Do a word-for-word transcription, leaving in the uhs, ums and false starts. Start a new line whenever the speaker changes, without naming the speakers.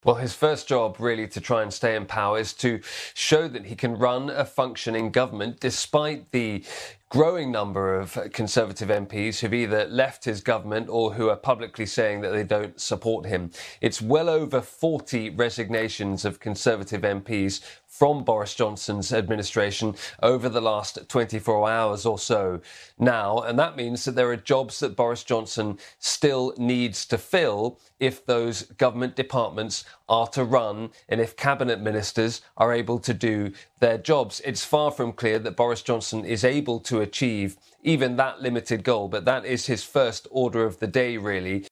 Well, his first job, really, to try and stay in power is to show that he can run a functioning government despite the growing number of Conservative M Ps who've either left his government or who are publicly saying that they don't support him. It's well over forty resignations of Conservative M Ps from Boris Johnson's administration over the last twenty-four hours or so now. And that means that there are jobs that Boris Johnson still needs to fill if those government departments are to run and if cabinet ministers are able to do their jobs. It's far from clear that Boris Johnson is able to achieve even that limited goal, but that is his first order of the day, really.